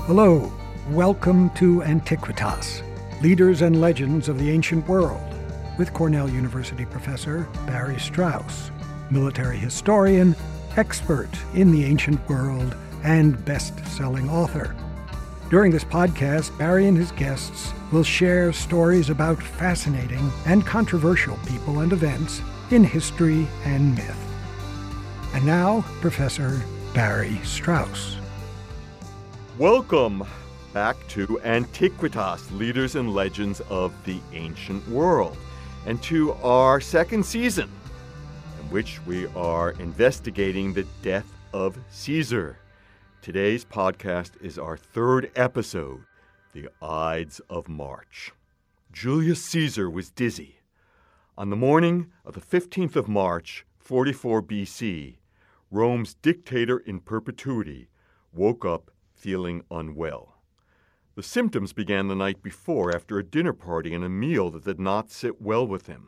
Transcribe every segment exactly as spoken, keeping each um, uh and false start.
Hello, welcome to Antiquitas, Leaders and Legends of the Ancient World, with Cornell University professor Barry Strauss, military historian, expert in the ancient world, and best-selling author. During this podcast, Barry and his guests will share stories about fascinating and controversial people and events in history and myth. And now, Professor Barry Strauss. Welcome back to Antiquitas, Leaders and Legends of the Ancient World, and to our second season, in which we are investigating the death of Caesar. Today's podcast is our third episode, The Ides of March. Julius Caesar was dizzy. On the morning of the fifteenth of March, forty-four B C, Rome's dictator in perpetuity woke up feeling unwell. The symptoms began the night before after a dinner party and a meal that did not sit well with him.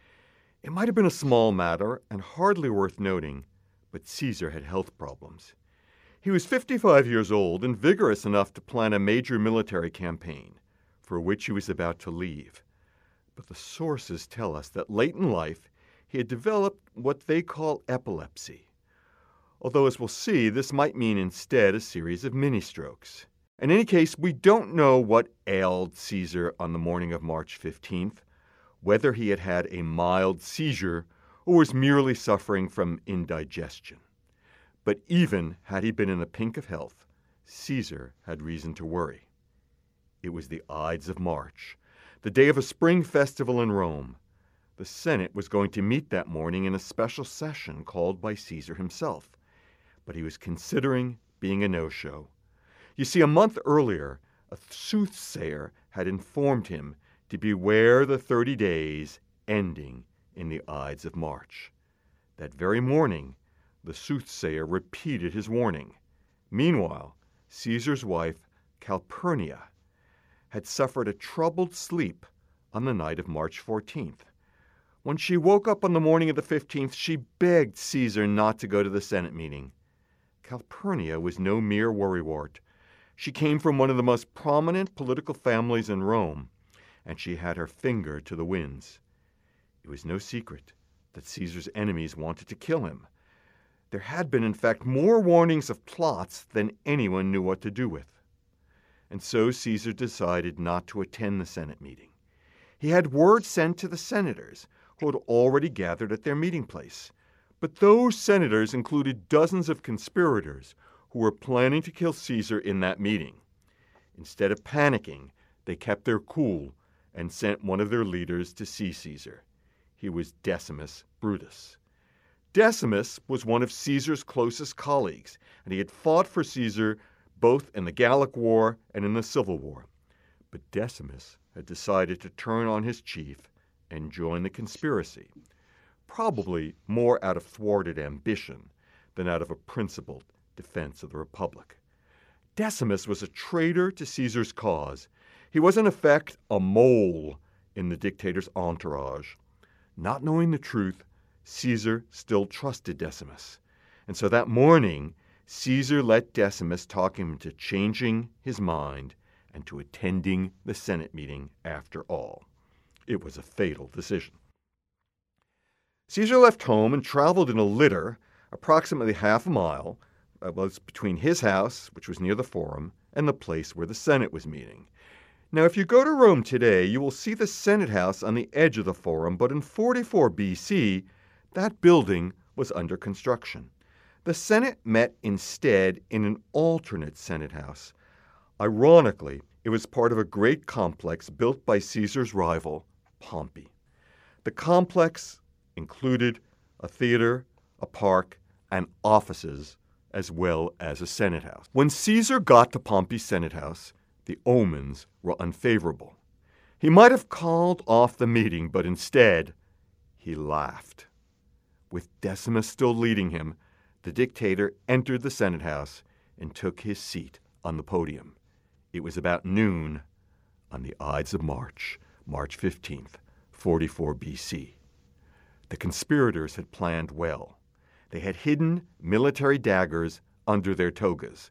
It might have been a small matter and hardly worth noting, but Caesar had health problems. He was fifty-five years old and vigorous enough to plan a major military campaign, for which he was about to leave. But the sources tell us that late in life, he had developed what they call epilepsy. Although, as we'll see, this might mean instead a series of mini-strokes. In any case, we don't know what ailed Caesar on the morning of March fifteenth, whether he had had a mild seizure or was merely suffering from indigestion. But even had he been in the pink of health, Caesar had reason to worry. It was the Ides of March, the day of a spring festival in Rome. The Senate was going to meet that morning in a special session called by Caesar himself. But he was considering being a no-show. You see, a month earlier, a soothsayer had informed him to beware the thirty days ending in the Ides of March. That very morning, the soothsayer repeated his warning. Meanwhile, Caesar's wife, Calpurnia, had suffered a troubled sleep on the night of March fourteenth. When she woke up on the morning of the fifteenth, she begged Caesar not to go to the Senate meeting. Calpurnia was no mere worrywart. She came from one of the most prominent political families in Rome, and she had her finger to the winds. It was no secret that Caesar's enemies wanted to kill him. There had been, in fact, more warnings of plots than anyone knew what to do with. And so Caesar decided not to attend the Senate meeting. He had word sent to the senators, who had already gathered at their meeting place. But those senators included dozens of conspirators who were planning to kill Caesar in that meeting. Instead of panicking, they kept their cool and sent one of their leaders to see Caesar. He was Decimus Brutus. Decimus was one of Caesar's closest colleagues, and he had fought for Caesar both in the Gallic War and in the Civil War. But Decimus had decided to turn on his chief and join the conspiracy, probably more out of thwarted ambition than out of a principled defense of the Republic. Decimus was a traitor to Caesar's cause. He was in effect a mole in the dictator's entourage. Not knowing the truth, Caesar still trusted Decimus. And so that morning, Caesar let Decimus talk him into changing his mind and to attending the Senate meeting after all. It was a fatal decision. Caesar left home and traveled in a litter approximately half a mile. That was between his house, which was near the Forum, and the place where the Senate was meeting. Now, if you go to Rome today, you will see the Senate house on the edge of the Forum, but in forty-four B C, that building was under construction. The Senate met instead in an alternate Senate house. Ironically, it was part of a great complex built by Caesar's rival, Pompey. The complex included a theater, a park, and offices, as well as a Senate house. When Caesar got to Pompey's Senate house, the omens were unfavorable. He might have called off the meeting, but instead, he laughed. With Decimus still leading him, the dictator entered the Senate house and took his seat on the podium. It was about noon on the Ides of March, March fifteenth, forty-four B C. The conspirators had planned well. They had hidden military daggers under their togas.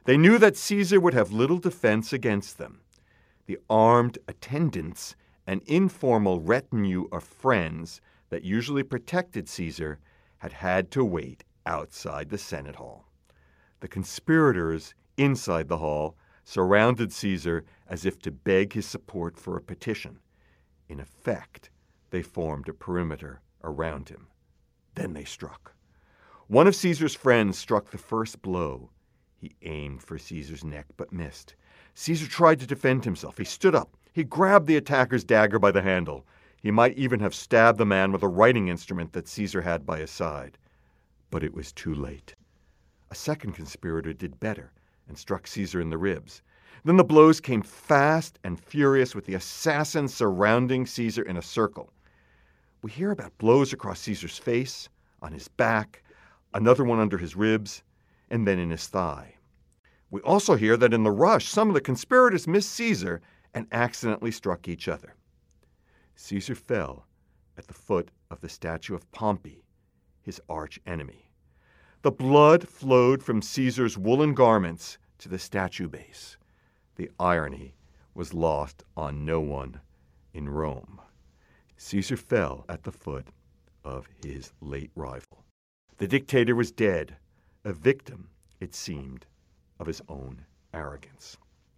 They knew that Caesar would have little defense against them. The armed attendants and informal retinue of friends that usually protected Caesar had had to wait outside the Senate hall. The conspirators inside the hall surrounded Caesar as if to beg his support for a petition. In effect, they formed a perimeter around him. Then they struck. One of Caesar's friends struck the first blow. He aimed for Caesar's neck but missed. Caesar tried to defend himself. He stood up. He grabbed the attacker's dagger by the handle. He might even have stabbed the man with a writing instrument that Caesar had by his side. But it was too late. A second conspirator did better and struck Caesar in the ribs. Then the blows came fast and furious, with the assassins surrounding Caesar in a circle. We hear about blows across Caesar's face, on his back, another one under his ribs, and then in his thigh. We also hear that in the rush, some of the conspirators missed Caesar and accidentally struck each other. Caesar fell at the foot of the statue of Pompey, his arch enemy. The blood flowed from Caesar's woolen garments to the statue base. The irony was lost on no one in Rome. Caesar fell at the foot of his late rival. The dictator was dead, a victim, it seemed, of his own arrogance.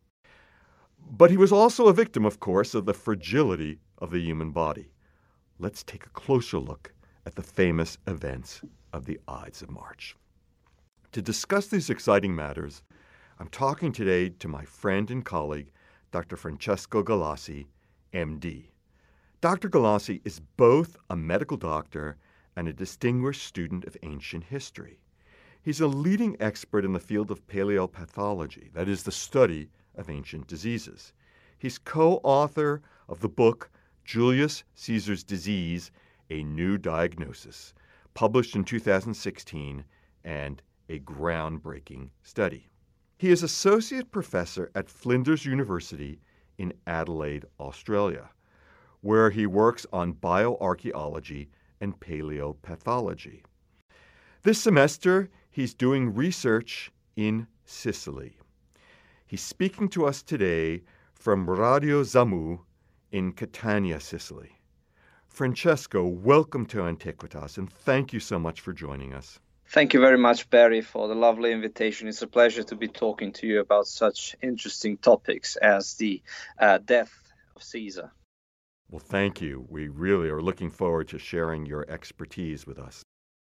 But he was also a victim, of course, of the fragility of the human body. Let's take a closer look at the famous events of the Ides of March. To discuss these exciting matters, I'm talking today to my friend and colleague, Doctor Francesco Galassi, M D. Doctor Galassi is both a medical doctor and a distinguished student of ancient history. He's a leading expert in the field of paleopathology, that is, the study of ancient diseases. He's co-author of the book Julius Caesar's Disease, A New Diagnosis, published in two thousand sixteen, and a groundbreaking study. He is associate professor at Flinders University in Adelaide, Australia, where he works on bioarchaeology and paleopathology. This semester, he's doing research in Sicily. He's speaking to us today from Radio Zamu in Catania, Sicily. Francesco, welcome to Antiquitas, and thank you so much for joining us. Thank you very much, Barry, for the lovely invitation. It's a pleasure to be talking to you about such interesting topics as the uh, death of Caesar. Well, thank you. We really are looking forward to sharing your expertise with us.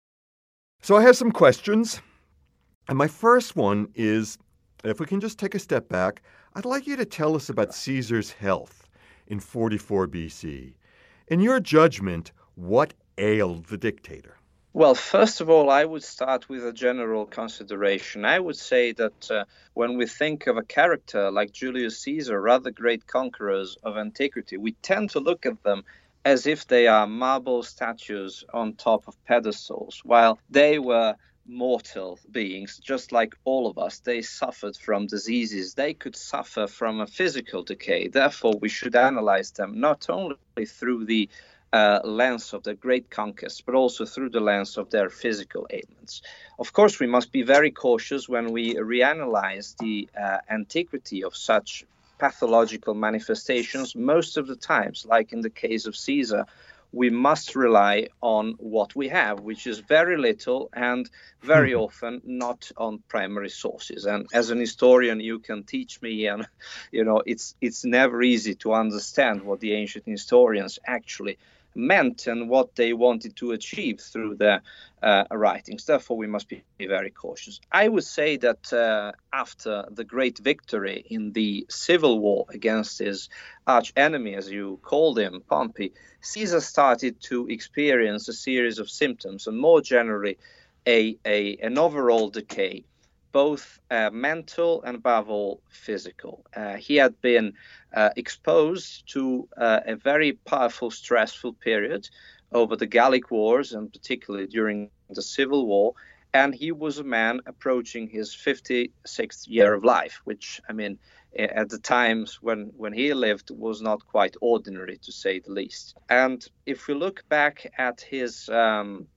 So I have some questions, and my first one is, if we can just take a step back, I'd like you to tell us about Caesar's health in forty-four B C. In your judgment, what ailed the dictator? Well, first of all, I would start with a general consideration. I would say that uh, when we think of a character like Julius Caesar, rather great conquerors of antiquity, we tend to look at them as if they are marble statues on top of pedestals, while they were mortal beings, just like all of us. They suffered from diseases. They could suffer from a physical decay. Therefore, we should analyze them not only through the Uh, lens of their great conquests, but also through the lens of their physical ailments. Of course, we must be very cautious when we reanalyze the uh, antiquity of such pathological manifestations. Most of the times, like in the case of Caesar, we must rely on what we have, which is very little and very often not on primary sources. And as an historian, you can teach me, and you know, it's it's never easy to understand what the ancient historians actually meant and what they wanted to achieve through their uh, writings. Therefore, we must be very cautious. I would say that uh, after the great victory in the civil war against his arch enemy, as you called him, Pompey, Caesar started to experience a series of symptoms and more generally a, a an overall decay, both uh, mental and above all physical. Uh, he had been uh, exposed to uh, a very powerful, stressful period over the Gallic Wars, and particularly during the Civil War. And he was a man approaching his fifty-sixth year of life, which, I mean, at the times when, when he lived was not quite ordinary, to say the least. And if we look back at his um,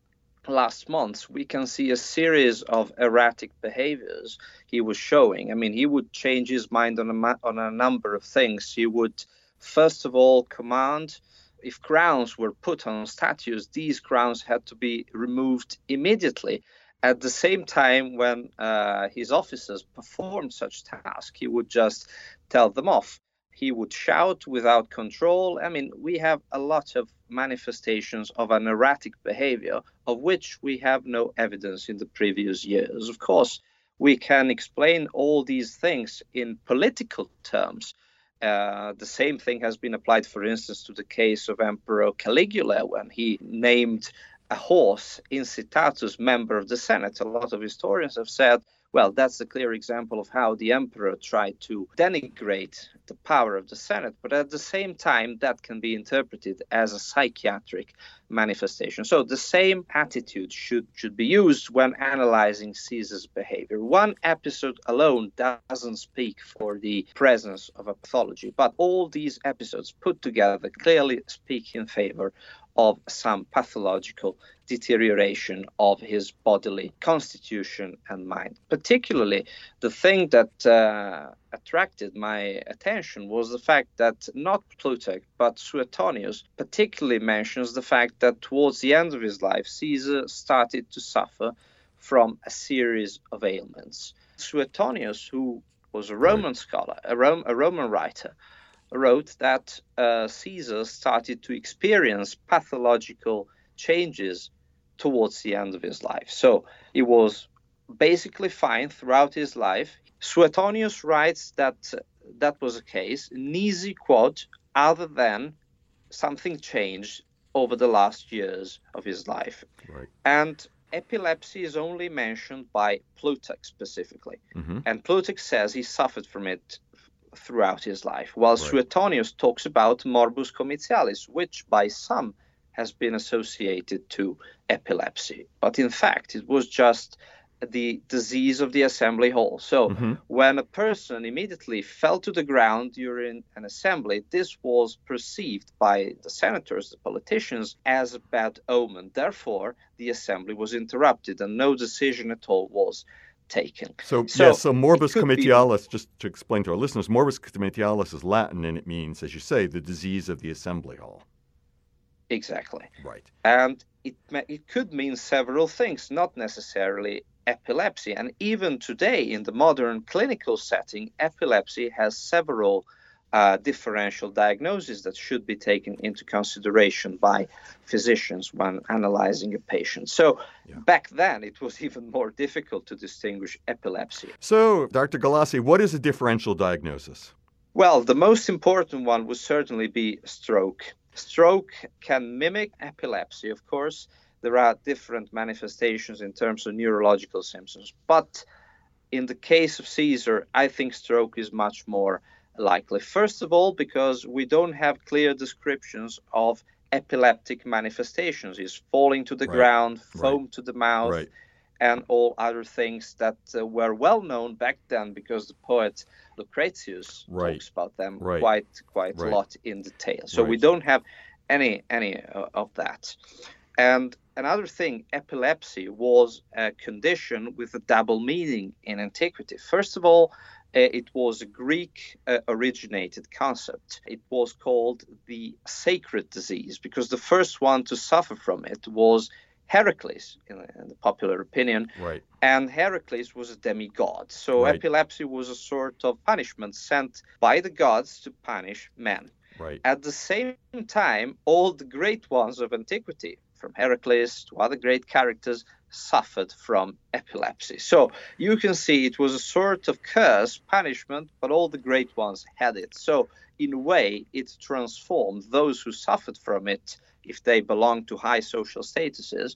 last months, we can see a series of erratic behaviors he was showing. I mean, he would change his mind on a, ma- on a number of things. He would, first of all, command if crowns were put on statues, these crowns had to be removed immediately. At the same time, when uh, his officers performed such tasks, he would just tell them off. He would shout without control. I mean, we have a lot of manifestations of an erratic behavior, of which we have no evidence in the previous years. Of course, we can explain all these things in political terms. Uh, the same thing has been applied, for instance, to the case of Emperor Caligula, when he named a horse Incitatus member of the Senate. A lot of historians have said, well, that's a clear example of how the emperor tried to denigrate the power of the Senate. But at the same time, that can be interpreted as a psychiatric manifestation. So the same attitude should, should be used when analyzing Caesar's behavior. One episode alone doesn't speak for the presence of a pathology, but all these episodes put together clearly speak in favor of some pathological deterioration of his bodily constitution and mind. Particularly, the thing that uh, attracted my attention was the fact that not Plutarch, but Suetonius particularly mentions the fact that towards the end of his life, Caesar started to suffer from a series of ailments. Suetonius, who was a Roman right. scholar, a, Rom- a Roman writer, wrote that uh, Caesar started to experience pathological changes towards the end of his life. So he was basically fine throughout his life. Suetonius writes that uh, that was the case. Nisi quod, other than something changed over the last years of his life. Right. And epilepsy is only mentioned by Plutarch specifically. Mm-hmm. And Plutarch says he suffered from it throughout his life, while right. Suetonius talks about morbus comitialis, which by some has been associated to epilepsy. But in fact, it was just the disease of the assembly hall. So mm-hmm. when a person immediately fell to the ground during an assembly, this was perceived by the senators, the politicians, as a bad omen. Therefore, the assembly was interrupted and no decision at all was taken. So, so, yeah, so morbus comitialis, be... just to explain to our listeners, morbus comitialis is Latin and it means, as you say, the disease of the assembly hall. Exactly. Right. And it it could mean several things, not necessarily epilepsy. And even today, in the modern clinical setting, epilepsy has several uh, differential diagnoses that should be taken into consideration by physicians when analyzing a patient. So yeah. back then, it was even more difficult to distinguish epilepsy. So, Doctor Galassi, what is a differential diagnosis? Well, the most important one would certainly be stroke. Stroke can mimic epilepsy, of course. There are different manifestations in terms of neurological symptoms. But in the case of Caesar, I think stroke is much more likely. First of all, because we don't have clear descriptions of epileptic manifestations. He's falling to the right. ground, foam right. to the mouth, right. and all other things that uh, were well known back then because the poet Lucretius right. talks about them right. quite quite right. a lot in detail. So right. we don't have any any uh, of that. And another thing, epilepsy was a condition with a double meaning in antiquity. First of all, uh, it was a Greek uh, originated concept. It was called the sacred disease because the first one to suffer from it was Heracles, in, in the popular opinion. Right. And Heracles was a demigod. So right. epilepsy was a sort of punishment sent by the gods to punish men. Right. At the same time, all the great ones of antiquity, from Heracles to other great characters, suffered from epilepsy. So you can see it was a sort of curse, punishment, but all the great ones had it. So in a way, it transformed those who suffered from it, if they belonged to high social statuses,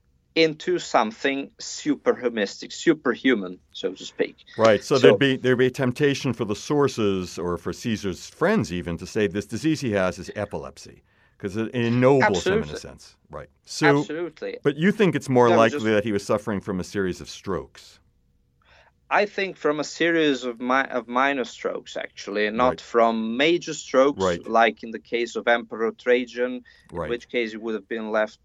into something superhumistic, superhuman, so to speak. Right. So, so there'd be there'd be a temptation for the sources or for Caesar's friends even to say this disease he has is epilepsy, because it ennobles him in a sense. Right. So, absolutely. But you think it's more no, likely just, that he was suffering from a series of strokes? I think from a series of mi- of minor strokes, actually, not right. from major strokes, right. like in the case of Emperor Trajan, right. in which case he would have been left uh,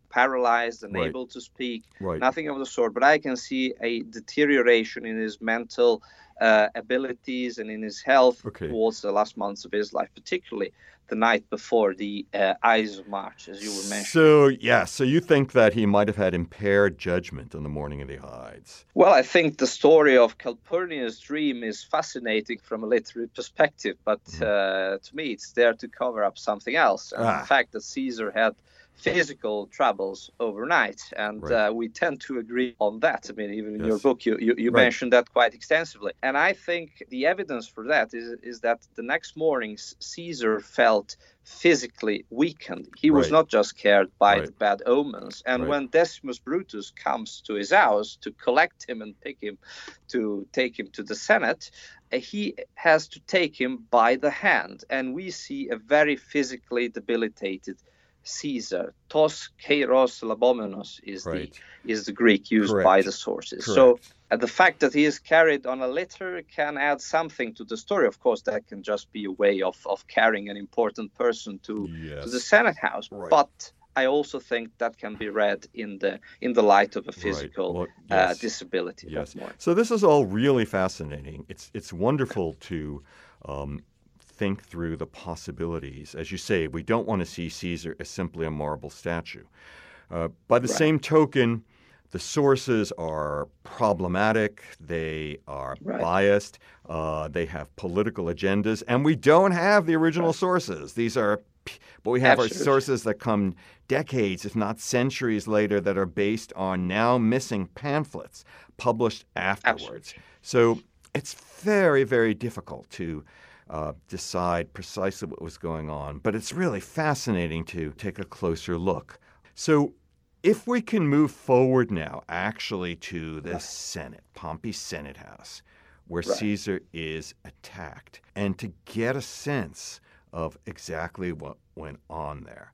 paralyzed, unable Right. to speak, Right. nothing of the sort. But I can see a deterioration in his mental uh, abilities and in his health Okay. towards the last months of his life, particularly the night before the uh, Ides of March, as you were mentioning. So, yeah, so you think that he might have had impaired judgment on the morning of the Ides? Well, I think the story of Calpurnia's dream is fascinating from a literary perspective, but Mm-hmm. uh, to me, it's there to cover up something else. And Ah. the fact that Caesar had physical troubles overnight, and Right. uh, we tend to agree on that. I mean, even in Yes. your book, you, you, you Right. mentioned that quite extensively. And I think the evidence for that is, is that the next morning, Caesar felt physically weakened. He was Right. not just scared by Right. the bad omens. And Right. when Decimus Brutus comes to his house to collect him and pick him to take him to the Senate, uh, he has to take him by the hand. And we see a very physically debilitated Caesar. Tos kairos labomenos is Right. the is the Greek used Correct. by the sources. Correct. So uh, the fact that he is carried on a litter can add something to the story. Of course, that can just be a way of, of carrying an important person to, Yes. to the Senate house. Right. But I also think that can be read in the in the light of a physical Well, uh, yes. disability. Yes. that morning. So this is all really fascinating. It's it's wonderful to um, think through the possibilities. As you say, we don't want to see Caesar as simply a marble statue. Uh, by the Right. same token, the sources are problematic. They are Right. biased. Uh, they have political agendas, and we don't have the original sources. These are, but we have Absolutely. our sources that come decades, if not centuries later, that are based on now missing pamphlets published afterwards. Absolutely. So it's very, very difficult to uh, decide precisely what was going on. But it's really fascinating to take a closer look. So if we can move forward now, actually, to the Senate, Pompey's Senate House, where Right. Caesar is attacked, and to get a sense of exactly what went on there.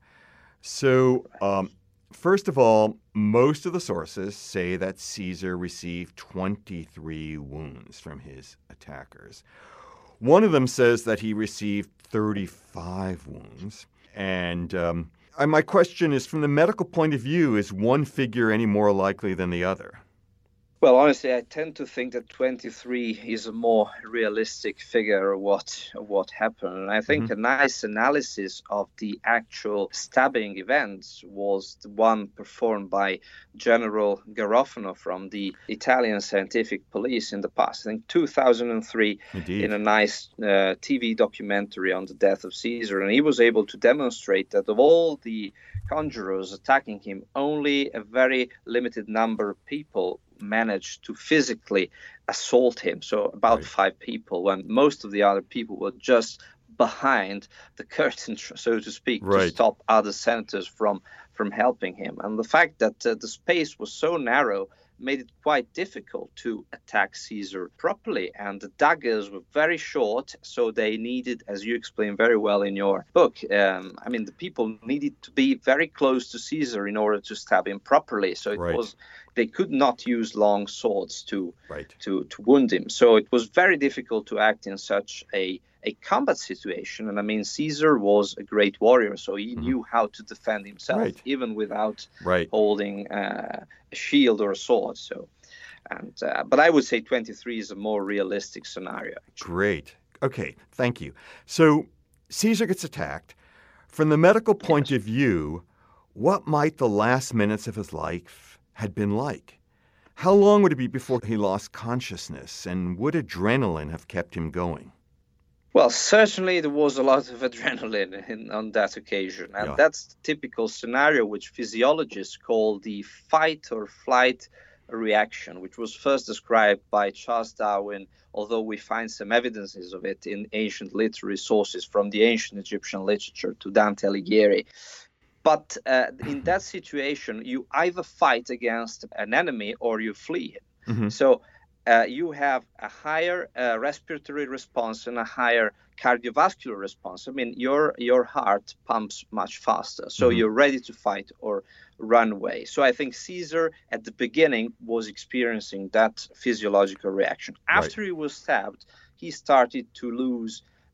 So, um, first of all, most of the sources say that Caesar received twenty-three wounds from his attackers. One of them says that he received thirty-five wounds. And um, and my question is, from the medical point of view, is one figure any more likely than the other? Well, honestly, I tend to think that twenty-three is a more realistic figure of what of what happened. And I think Mm-hmm. a nice analysis of the actual stabbing events was the one performed by General Garofano from the Italian Scientific Police in the past. I think two thousand three, Indeed. in a nice uh, T V documentary on the death of Caesar. And he was able to demonstrate that of all the conjurers attacking him, only a very limited number of people managed to physically assault him. So about Right. five people, when most of the other people were just behind the curtain, so to speak, Right. to stop other senators from from helping him. And the fact that uh, the space was so narrow made it quite difficult to attack Caesar properly. And the daggers were very short, so they needed, as you explain very well in your book, um, I mean, the people needed to be very close to Caesar in order to stab him properly. So it Right. was, they could not use long swords to Right. to to wound him. So it was very difficult to act in such a a combat situation. And I mean, Caesar was a great warrior, so he Mhm. knew how to defend himself, Right. even without Right. holding uh, a shield or a sword. So, and uh, but I would say twenty-three is a more realistic scenario. Great. Okay, thank you. So Caesar gets attacked. From the medical point of view, what might the last minutes of his life had been like? How long would it be before he lost consciousness, and would adrenaline have kept him going? Well, certainly there was a lot of adrenaline in, on that occasion. And Yeah. that's the typical scenario which physiologists call the fight or flight reaction, which was first described by Charles Darwin, although we find some evidences of it in ancient literary sources from the ancient Egyptian literature to Dante Alighieri. But uh, in that situation, you either fight against an enemy or you flee him. Mhm. So uh, you have a higher uh, respiratory response and a higher cardiovascular response. I mean, your your heart pumps much faster, so Mhm. you're ready to fight or run away. So I think Caesar at the beginning was experiencing that physiological reaction. After he was stabbed, he started to lose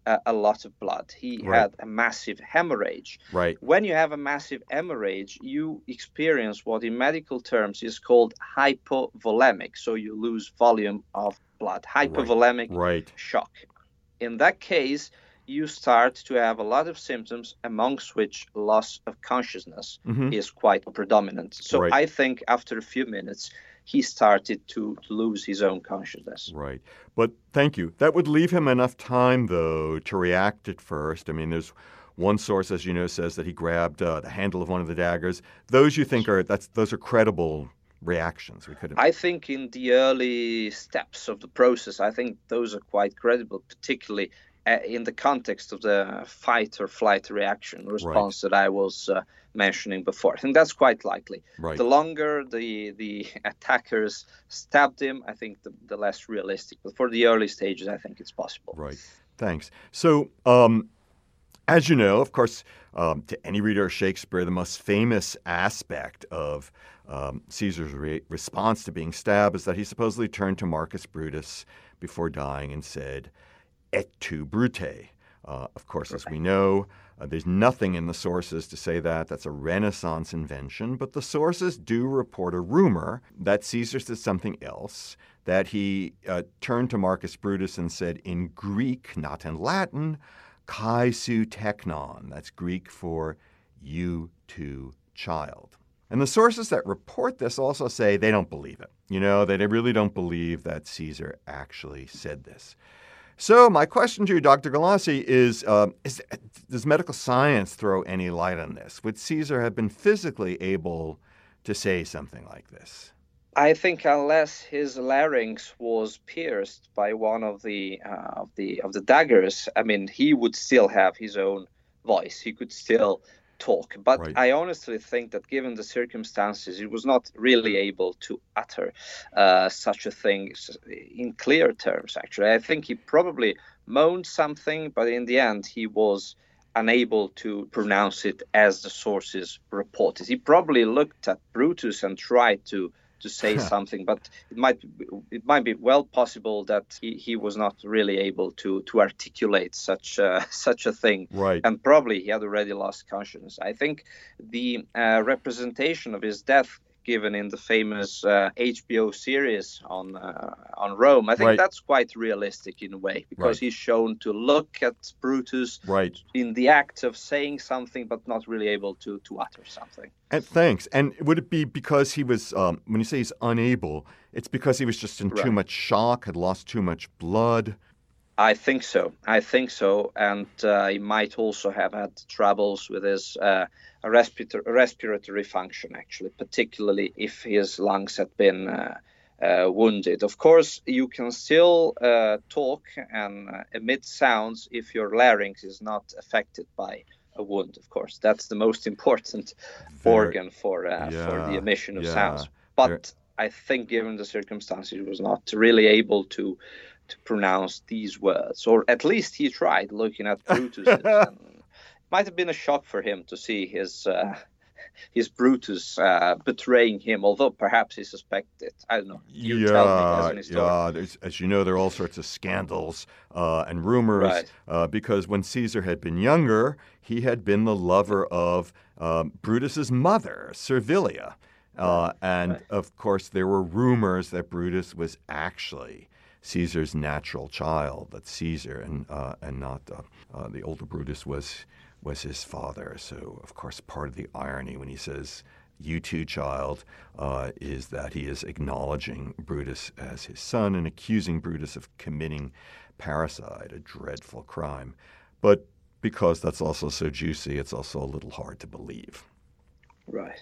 a, a lot of blood. He Right. had a massive hemorrhage. Right. When you have a massive hemorrhage, you experience what in medical terms is called hypovolemic. So you lose volume of blood. Hypovolemic Right. shock. In that case, you start to have a lot of symptoms, amongst which loss of consciousness Mhm. is quite predominant. So Right. I think after a few minutes, he started to, to lose his own consciousness. Right. But thank you. That would leave him enough time, though, to react at first. I mean, there's one source, as you know, says that he grabbed uh, the handle of one of the daggers. Those you think are that's those are credible reactions. We couldn't. I think in the early steps of the process, I think those are quite credible, particularly uh, in the context of the fight or flight reaction response that I was uh, mentioning before. I think that's quite likely. Right. The longer the the attackers stabbed him, I think the, the less realistic. But for the early stages, I think it's possible. Right. Thanks. So, um, as you know, of course, um, to any reader of Shakespeare, the most famous aspect of um, Caesar's re- response to being stabbed is that he supposedly turned to Marcus Brutus before dying and said, "Et tu, Brute." Uh, of course, as we know, uh, there's nothing in the sources to say that. That's a Renaissance invention. But the sources do report a rumor that Caesar did something else, that he uh, turned to Marcus Brutus and said in Greek, not in Latin, "Kai su teknon." That's Greek for "you too, child." And the sources that report this also say they don't believe it. You know, they really don't believe that Caesar actually said this. So my question to you, Doctor Galassi, is, uh, is does medical science throw any light on this? Would Caesar have been physically able to say something like this? I think unless his larynx was pierced by one of the uh, of the of the daggers, I mean, he would still have his own voice. He could still talk. But Right. I honestly think that given the circumstances, he was not really able to utter uh, such a thing in clear terms, actually. I think he probably moaned something, but in the end, he was unable to pronounce it as the sources reported. He probably looked at Brutus and tried to to say something, but it might it might be well possible that he, he was not really able to to articulate such uh, such a thing. Right. And probably he had already lost consciousness. I think the uh, representation of his death given in the famous uh, H B O series on uh, on Rome, I think Right. that's quite realistic in a way, because Right. he's shown to look at Brutus Right. in the act of saying something, but not really able to to utter something. And thanks. And would it be because he was, um, when you say he's unable, it's because he was just in too Right. much shock, had lost too much blood? I think so. I think so. And uh, he might also have had troubles with his uh, respirator- respiratory function, actually, particularly if his lungs had been uh, uh, wounded. Of course, you can still uh, talk and uh, emit sounds if your larynx is not affected by a wound, of course. That's the most important Very- organ for, uh, for the yeah, emission of yeah. sounds. But Very- I think given the circumstances, he was not really able to to pronounce these words, or at least he tried looking at Brutus. And it might have been a shock for him to see his uh, his Brutus uh, betraying him, although perhaps he suspected. I don't know. You yeah, tell me as an historian. yeah. There's, as you know, there are all sorts of scandals uh, and rumors Right. uh, because when Caesar had been younger, he had been the lover of um, Brutus's mother, Servilia. Uh, and, Right. of course, there were rumors that Brutus was actually Caesar's natural child, that Caesar and uh, and not uh, uh, the older Brutus was was his father. So, of course, part of the irony when he says, "You too, child," uh, is that he is acknowledging Brutus as his son and accusing Brutus of committing parricide, a dreadful crime. But because that's also so juicy, it's also a little hard to believe. Right.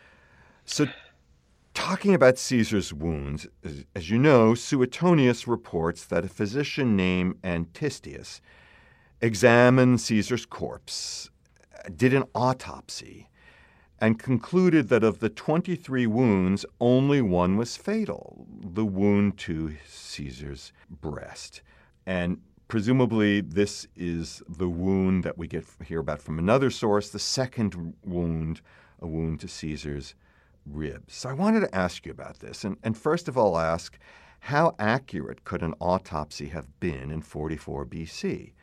So, talking about Caesar's wounds, as, as you know, Suetonius reports that a physician named Antistius examined Caesar's corpse, did an autopsy, and concluded that of the twenty-three wounds, only one was fatal, the wound to Caesar's breast. And presumably this is the wound that we get hear about from another source, the second wound, a wound to Caesar's ribs. So I wanted to ask you about this, and, and first of all ask, how accurate could an autopsy have been in forty-four B C?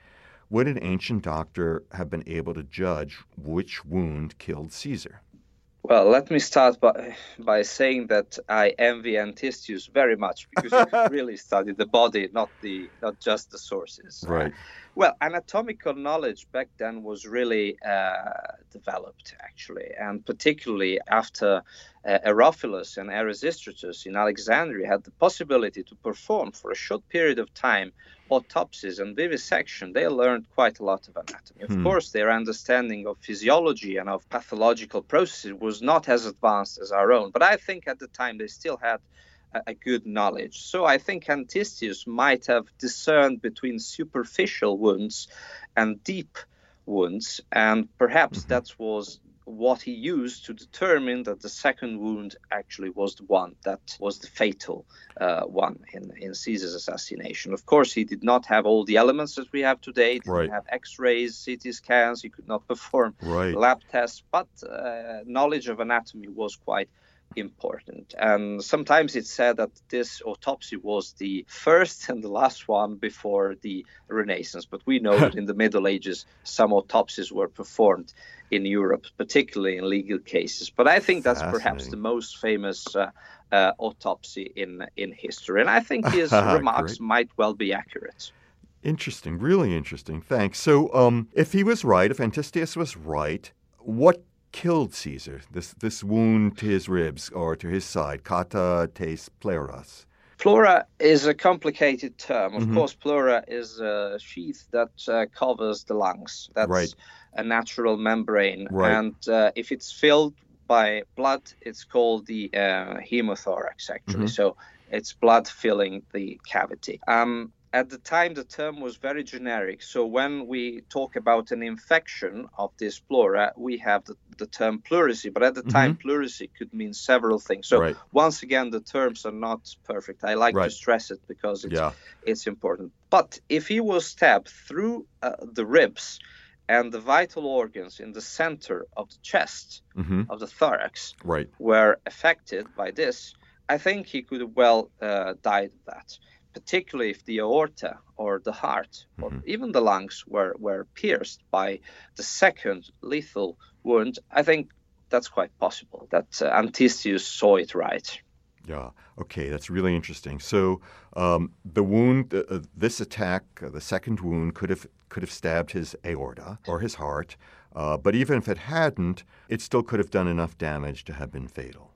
would an ancient doctor have been able to judge which wound killed Caesar? Well, let me start by, by saying that I envy Antistius very much, because he could really study the body, not the not just the sources. Right. Uh, well, anatomical knowledge back then was really uh, developed, actually, and particularly after uh, Herophilus and Erasistratus in Alexandria had the possibility to perform for a short period of time autopsies and vivisection. They learned quite a lot of anatomy. Of Hmm. course, their understanding of physiology and of pathological processes was not as advanced as our own, but I think at the time they still had a, a good knowledge. So I think Antistius might have discerned between superficial wounds and deep wounds, and perhaps Mhm. that was what he used to determine that the second wound actually was the one that was the fatal uh, one in, in Caesar's assassination. Of course, he did not have all the elements that we have today. He didn't Right. have X-rays, C T scans. He could not perform Right. lab tests, but uh, knowledge of anatomy was quite important. And sometimes it's said that this autopsy was the first and the last one before the Renaissance. But we know that in the Middle Ages, some autopsies were performed in Europe, particularly in legal cases. But I think that's perhaps Fascinating. the most famous uh, uh, autopsy in, in history. And I think his remarks Great. might well be accurate. Interesting, really interesting. Thanks. So, um, if he was right, if Antistius was right, what killed Caesar? This this wound to his ribs or to his side, kata tes pleuras. Pleura is a complicated term. Of Mhm. course, pleura is a sheath that uh, covers the lungs. That's Right. a natural membrane. Right. And uh, if it's filled by blood, it's called the uh, hemothorax, actually. Mhm. So it's blood filling the cavity. Um, at the time, the term was very generic. So when we talk about an infection of this pleura, we have the, the term pleurisy. But at the time, pleurisy could mean several things. So Right. once again, the terms are not perfect. I like Right. to stress it because it's, Yeah. it's important. But if he was stabbed through uh, the ribs and the vital organs in the center of the chest, hmm of the thorax, Right. were affected by this, I think he could have well uh, died of that, particularly if the aorta or the heart or Mhm. even the lungs were, were pierced by the second lethal wound. I think that's quite possible that uh, Antistius saw it right. Yeah. Okay, that's really interesting. So, um, the wound, uh, uh, this attack, uh, the second wound, could have could have stabbed his aorta or his heart. Uh, but even if it hadn't, it still could have done enough damage to have been fatal.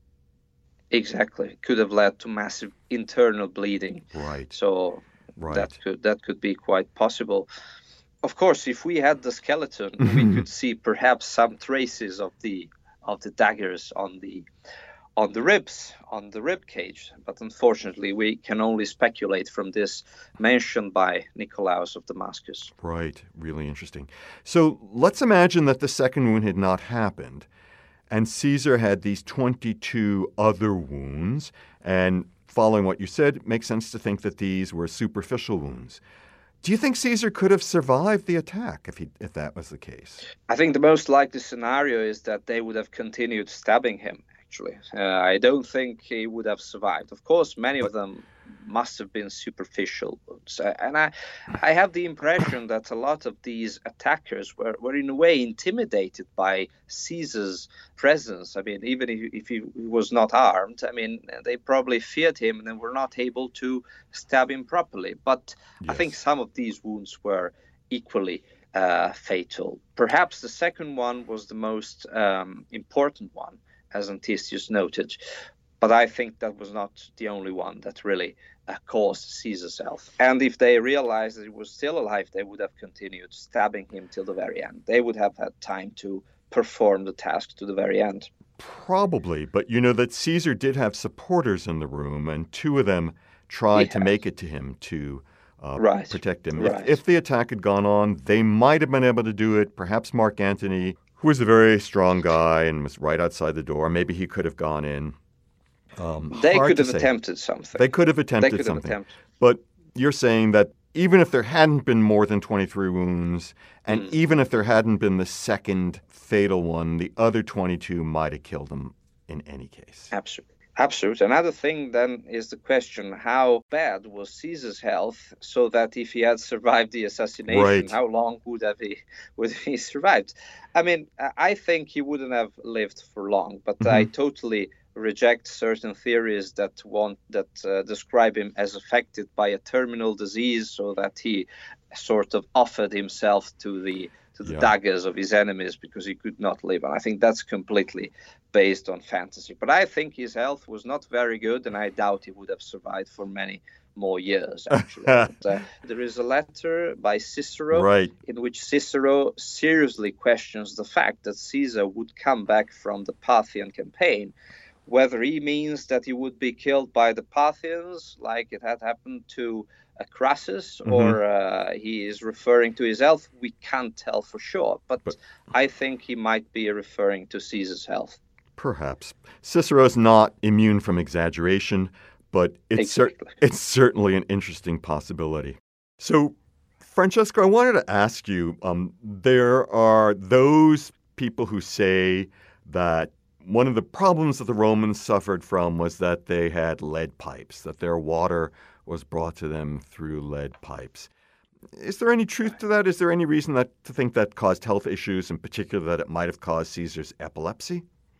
Exactly. It could have led to massive internal bleeding. Right. So Right. that could that could be quite possible. Of course, if we had the skeleton, Mhm. we could see perhaps some traces of the of the daggers on the on the ribs, on the rib cage. But unfortunately, we can only speculate from this mentioned by Nicolaus of Damascus. Right. Really interesting. So let's imagine that the second wound had not happened, and Caesar had these twenty-two other wounds. And following what you said, it makes sense to think that these were superficial wounds. Do you think Caesar could have survived the attack if he if that was the case? I think the most likely scenario is that they would have continued stabbing him, actually. Uh, I don't think he would have survived. Of course, many of them must have been superficial wounds. Uh, and I, I have the impression that a lot of these attackers were, were in a way intimidated by Caesar's presence. I mean, even if, if he was not armed, I mean, they probably feared him and were not able to stab him properly. But I think Yes. some of these wounds were equally uh, fatal. Perhaps the second one was the most um, important one, as Antistius noted. But I think that was not the only one that really uh, caused Caesar's health. And if they realized that he was still alive, they would have continued stabbing him till the very end. They would have had time to perform the task to the very end. Probably, but you know that Caesar did have supporters in the room, and two of them tried to Yes. make it to him to uh, Right, protect him. right. If, if the attack had gone on, they might have been able to do it. Perhaps Mark Antony, who was a very strong guy and was right outside the door, maybe he could have gone in. Um, They hard could to have say. attempted something. They could have They attempted could have something. attempted. But you're saying that even if there hadn't been more than twenty-three wounds, and Mm. even if there hadn't been the second fatal one, the other twenty-two might have killed him in any case. Absolutely. Absolutely. Another thing then is the question, how bad was Caesar's health, so that if he had survived the assassination, Right. how long would have he would he survived? I mean, I think he wouldn't have lived for long, but Mm-hmm. I totally reject certain theories that want that uh, describe him as affected by a terminal disease, so that he sort of offered himself to the to the Yeah. daggers of his enemies because he could not live. And I think that's completely based on fantasy. But I think his health was not very good, and I doubt he would have survived for many more years, actually. But, uh, there is a letter by Cicero Right. in which Cicero seriously questions the fact that Caesar would come back from the Parthian campaign. Whether he means that he would be killed by the Parthians, like it had happened to uh, Crassus, Mhm. or uh, he is referring to his health, we can't tell for sure. But, But- I think he might be referring to Caesar's health. Perhaps. Cicero's not immune from exaggeration, but it's, cer- Exactly. it's certainly an interesting possibility. So, Francesco, I wanted to ask you, um, there are those people who say that one of the problems that the Romans suffered from was that they had lead pipes, that their water was brought to them through lead pipes. Is there any truth to that? Is there any reason that to think that caused health issues, in particular that it might have caused Caesar's epilepsy?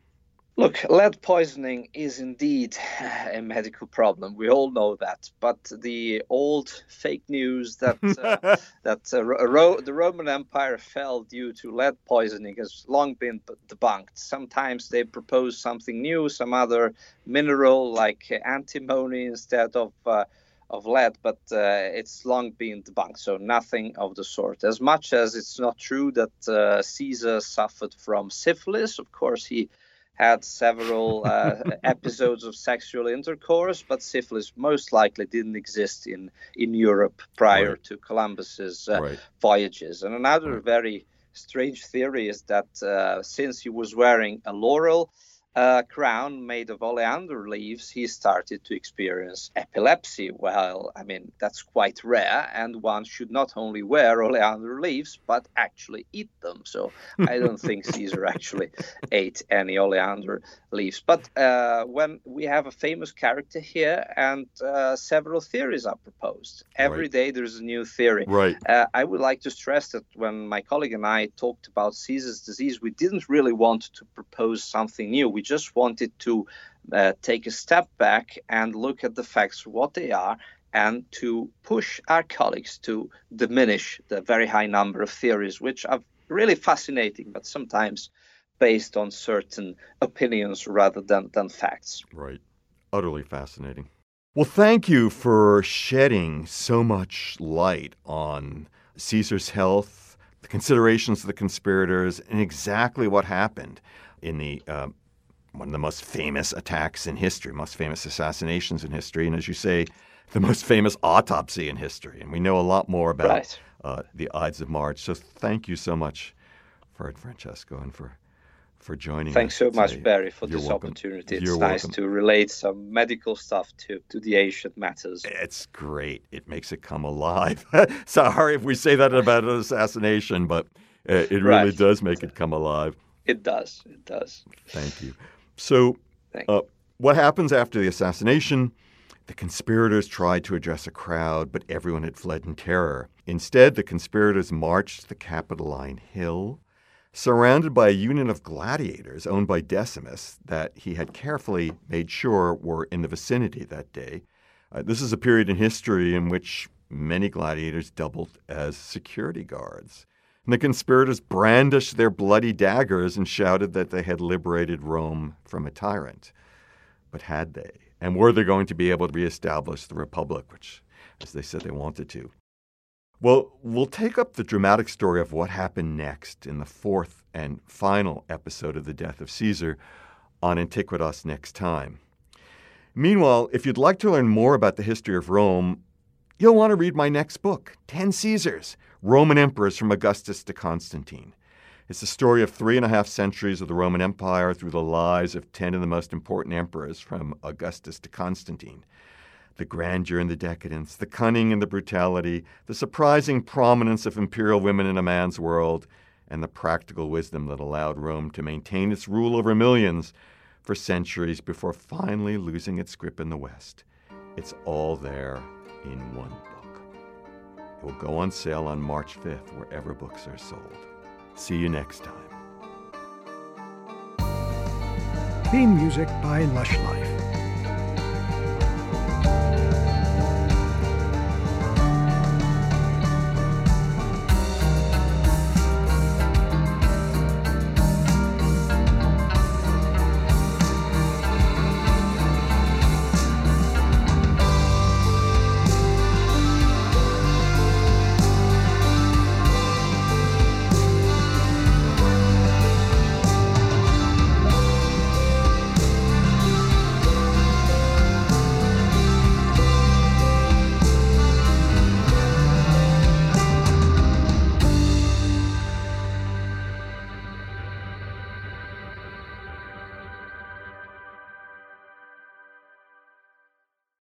Look, lead poisoning is indeed a medical problem. We all know that. But the old fake news that uh, that uh, Ro- the Roman Empire fell due to lead poisoning has long been debunked. Sometimes they propose something new, some other mineral like antimony instead of uh, of lead, but uh, it's long been debunked. So nothing of the sort. As much as it's not true that uh, Caesar suffered from syphilis, of course he had several uh, episodes of sexual intercourse, but syphilis most likely didn't exist in, in Europe prior Right. to Columbus's uh, Right. voyages. And another Right. very strange theory is that uh, since he was wearing a laurel uh, crown made of oleander leaves, he started to experience epilepsy. Well, I mean, that's quite rare, and one should not only wear oleander leaves, but actually eat them. So I don't think Caesar actually ate any oleander leaves. But uh, when we have a famous character here, and uh, several theories are proposed. Every Right. day there's a new theory. Right. Uh, I would like to stress that when my colleague and I talked about Caesar's disease, we didn't really want to propose something new. We just wanted to uh, take a step back and look at the facts for what they are, and to push our colleagues to diminish the very high number of theories, which are really fascinating, but sometimes based on certain opinions rather than, than facts. Right. Utterly fascinating. Well, thank you for shedding so much light on Caesar's health, the considerations of the conspirators, and exactly what happened in the uh, one of the most famous attacks in history, most famous assassinations in history, and as you say, the most famous autopsy in history. And we know a lot more about Right. uh, the Ides of March. So thank you so much for it, Francesco, and for for joining Thanks us so much, today. Barry, for You're this welcome. opportunity. It's You're nice welcome. to relate some medical stuff to, to the ancient matters. It's great. It makes it come alive. Sorry if we say that about an assassination, but uh, it really Right. does make it come alive. It does. It does. Thank you. So, Thank uh, what happens after the assassination? The conspirators tried to address a crowd, but everyone had fled in terror. Instead, the conspirators marched to the Capitoline Hill, surrounded by a union of gladiators owned by Decimus that he had carefully made sure were in the vicinity that day. Uh, this is a period in history in which many gladiators doubled as security guards. And the conspirators brandished their bloody daggers and shouted that they had liberated Rome from a tyrant. But had they? And were they going to be able to reestablish the Republic, which, as they said, they wanted to? Well, we'll take up the dramatic story of what happened next in the fourth and final episode of The Death of Caesar on Antiquitas next time. Meanwhile, if you'd like to learn more about the history of Rome, you'll want to read my next book, Ten Caesars, Roman Emperors from Augustus to Constantine. It's the story of three and a half centuries of the Roman Empire through the lives of ten of the most important emperors from Augustus to Constantine. The grandeur and the decadence, the cunning and the brutality, the surprising prominence of imperial women in a man's world, and the practical wisdom that allowed Rome to maintain its rule over millions for centuries before finally losing its grip in the West. It's all there in one book. It will go on sale on March fifth wherever books are sold. See you next time. Theme music by Lush Life.